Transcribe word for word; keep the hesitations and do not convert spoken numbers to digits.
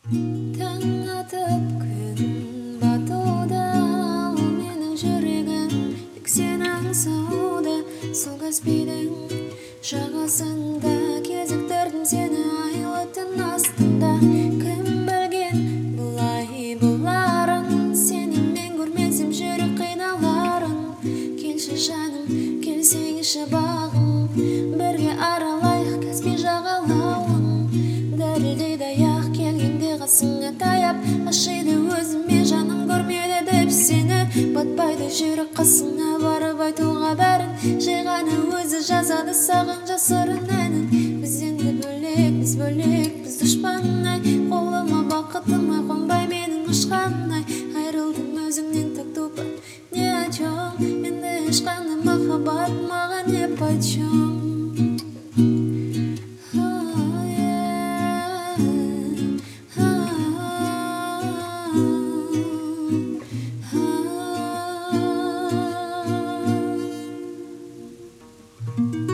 таң атып күн батуда менің жүрегім тек сені аңсауда. Сол каспийдің жағасында кезіктірдім сені айлы түн астында. Кім білген бұлай боларын, сені мен көрмесем жүрек қиналарын. Келші жаным, келсеңші бағым, бірге аралайық Каспий жағалауын. Дірілдейді аяқ келгенде қасыңа таяп, ашиды өзіме жаным көрмеді деп сені. Батпайды жүрек қасыңа барып айтуға бәрін, жай ғана өзі жазады саған жасырын әнін. Біз енді бөлек, біз бөлек, біз дұшпан ай, қолыма бақытыма қонбай менің ұшқан ай. Айрылдым өзіңнен так тупо, не о чем, енді ешқандай махаббат маған не почем. Thank you.